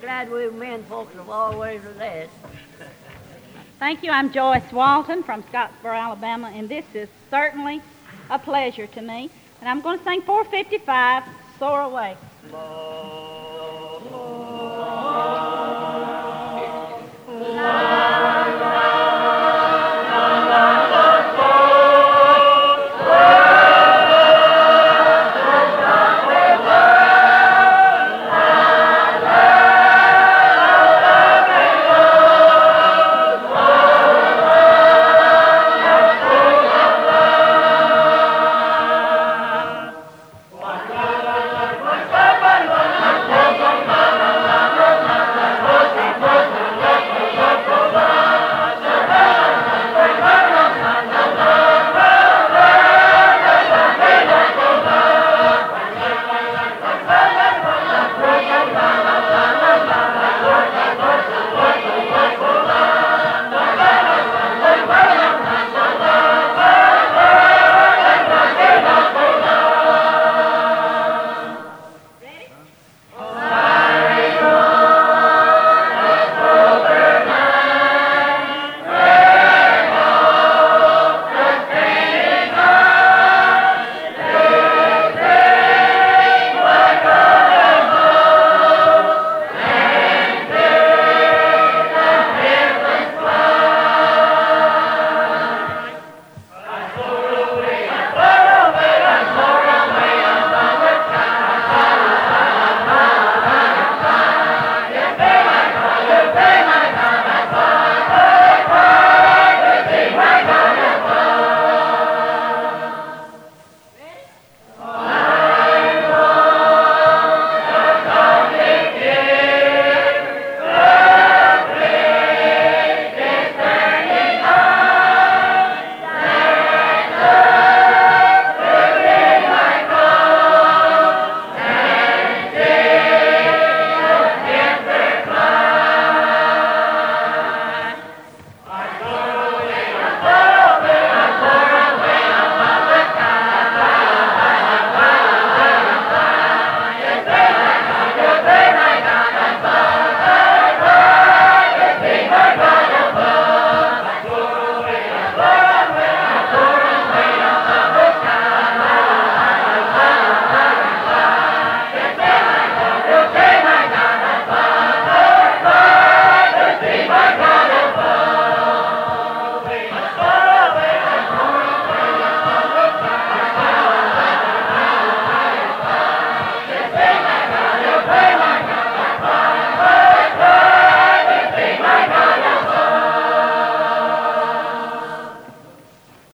glad we men folks have always with that. Thank you. I'm Joyce Walton from Scottsboro, Alabama, and this is certainly a pleasure to me. And I'm going to sing 455, Soar Away.